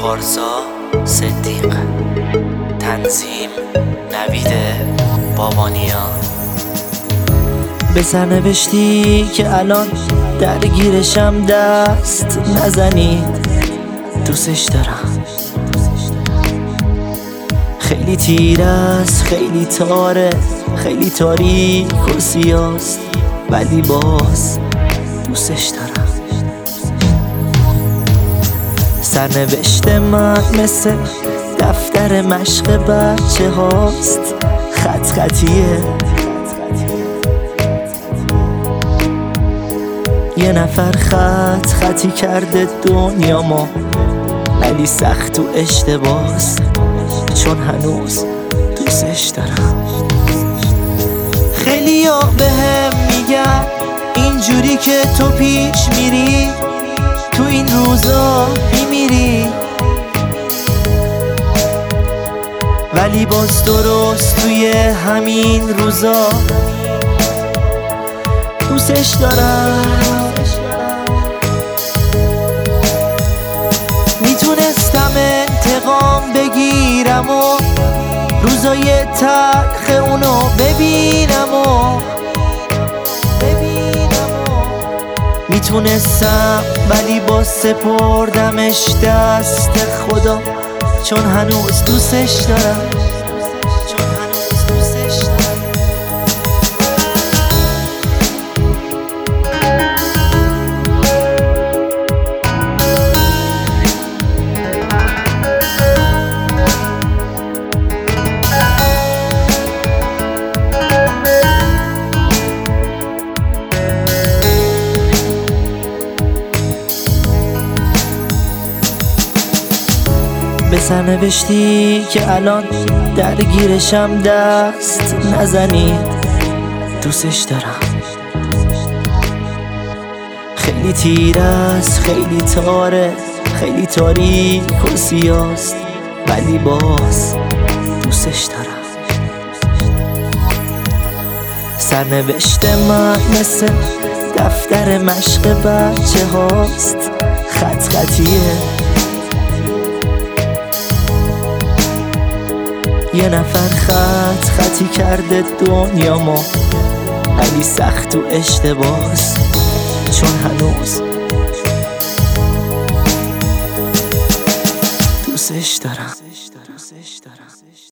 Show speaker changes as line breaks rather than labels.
پارسا صدیق، تنظیم نوید بابانیا.
به سرنوشتی که الان درگیرشم دست نزنید، دوستش دارم. خیلی تیر است، خیلی تاره، خیلی تاریک و سیاست، ولی باز دوستش دارم. سرنوشت من مثل دفتر مشق بچه هاست، خط خطیه. یه نفر خط خطی کرده دنیا ما، ولی سخت و اشتباس، چون هنوز دوستش دارم. خیلی ها بهم میگن اینجوری که تو پیش میری تو این روزا میمیری، ولی باز درست توی همین روزا دوستش دارم. میتونستم انتقام بگیرم و روزای تلخ اونو ببینم و میتونستم، ولی با سپردمش دست خدا، چون هنوز دوستش دارم. به سرنوشتی که الان درگیرشم دست نزنید، دوستش دارم. خیلی تیر است، خیلی تاره، خیلی تاریک و سیاست، ولی باز دوستش دارم. سرنوشت من مثل دفتر مشق بچه هاست، خط خطیه. یه نفر خط خطی کرده دنیا ما، ولی سخت و اشتباس، چون هنوز دوستش دارم.